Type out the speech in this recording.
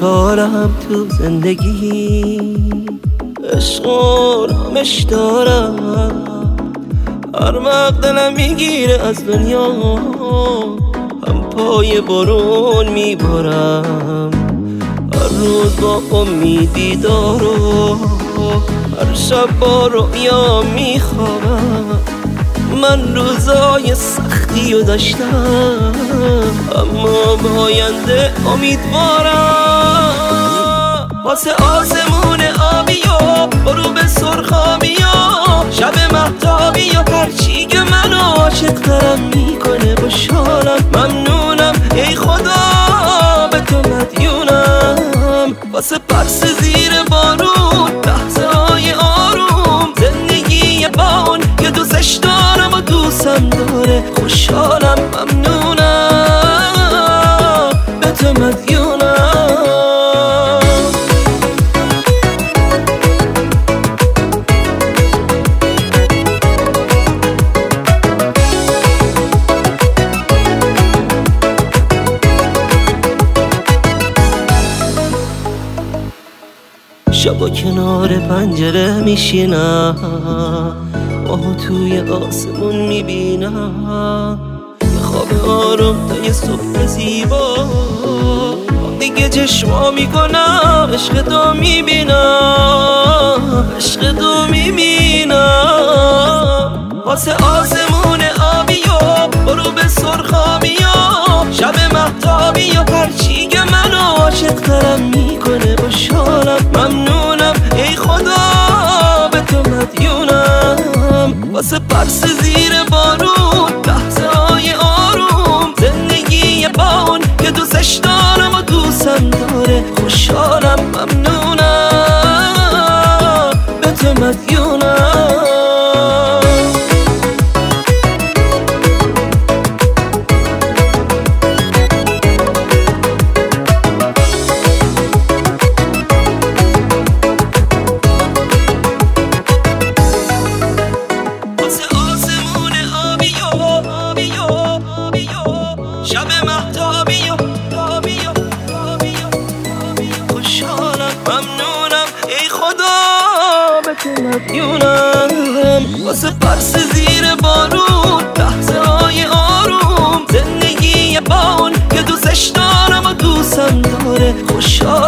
خوشحالم تو زندگی، عشق و آرامش دارم. هر وقت دلم میگیره از دنیا، هم پای بارون میبارم. هر روز با امیدی دارم، هر شب با رؤیا میخوابم. من روزای سختی رو داشتم، اما به آینده امیدوارم. واسه آسمون آبی و غروب سرخابی و شب مهتابی و هرچی که منو عاشق ترم میکنه خوشحالم. ممنونم ای خدا به تو مدیونم. واسه پرس زیر بارون لحظه های آروم، زندگی با اون که دوستش دارم و دوستم داره خوشحالم. ممنونم به تو مدیونم. شبا کنار پنجره میشینم، ماهو توی آسمون میبینم. یه خواب آروم تا یه صبح زیبا، دیگه چشما میکنم عشق تو میبینم، عشق تو میبینم. واسه آسمون آبی و غروب سرخابی و شب مهتابی و هرچی که منو عاشق ترم میکنه خوشحالم. ممنونم ای خدا به تو مدیونم. واسه پرس زیر بارون لحظه های آروم، زندگی با اون که دوستش دارم و دوستم داره خوشحالم. ممنونم به تو مدیونم. شب مهتابی و خوشحالم. ممنونم ای خدا به تو مدیونم. واسه پرس زیر بارون لحظه های آروم، زندگی با اون که دوستش دارم و دوستم داره خوشحالم.